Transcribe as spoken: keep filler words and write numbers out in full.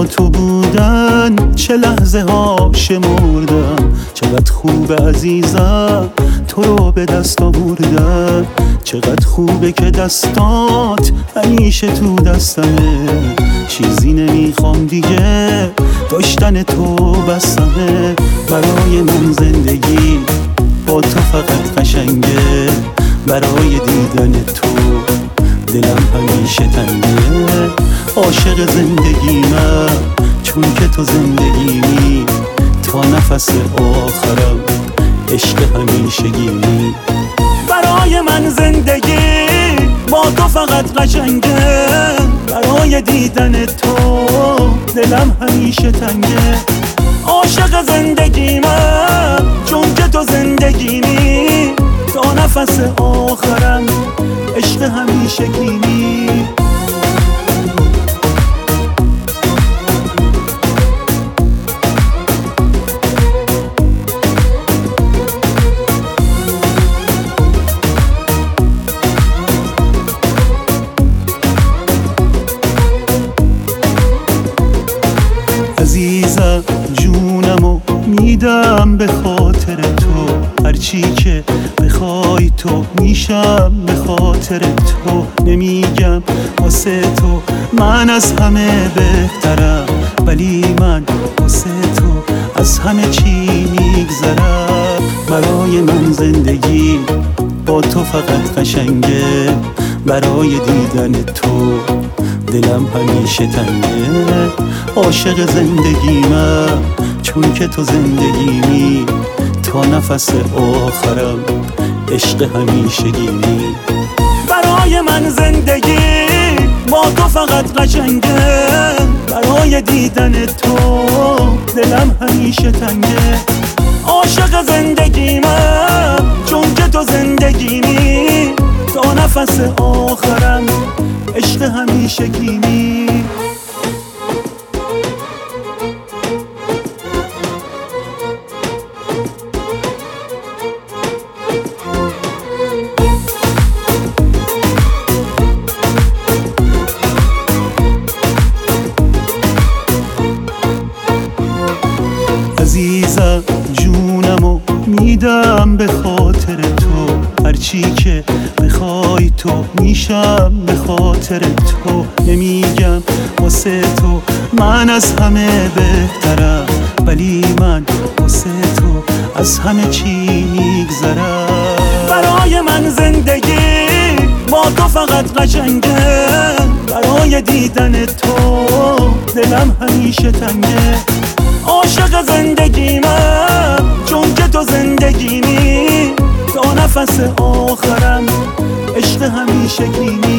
تو بودن چه لحظه ها شمردم، چقدر خوبه عزیزم تو رو به دست آوردم، چقدر خوبه که دستات همیشه تو دستمه، چیزی نمیخوام دیگه داشتن تو بسمه. برای من زندگی با تو فقط قشنگه، برای دیدن تو دلم همیشه تنگه. عاشق زندگیمم چون که تو زندگیمی، تا نفس آخرم عشق همیشگیمی. برای من زندگی با تو فقط قشنگه، برای دیدن تو دلم همیشه تنگه. عاشق زندگیمم چون که تو زندگیمی، تا نفس آخرم عشق همیشگیمی. عزیزم جونمو میدم به خاطر تو، هرچی که بخوای تو میشم به خاطر تو. نمیگم واسه تو من از همه بهترم، ولی من واسه تو از همه چی میگذرم. برای من زندگی با تو فقط قشنگه، برای دیدن تو دلم همیشه تنگه. عاشق زندگیمم چون که تو زندگیمی، تا نفس آخرم عشق همیشگیمی. برای من زندگی با تو فقط قشنگه، برای دیدن تو دلم همیشه تنگه. عاشق زندگیمم چون که تو زندگیمی، تا نفس آخرم عشق همیشگیمی. عزیزم جونمو میدم به خاطر تو، هرچی که بخوای تو میشم به خاطر تو. نمیگم واسه تو من از همه بهترم، ولی من واسه تو از همه چی میگذرم. برای من زندگی با تو فقط قشنگه، برای دیدن تو دلم همیشه تنگه. عاشق زندگیمم چون که تو زندگیمی، تا نفس آخرم عشق همیشگیمی.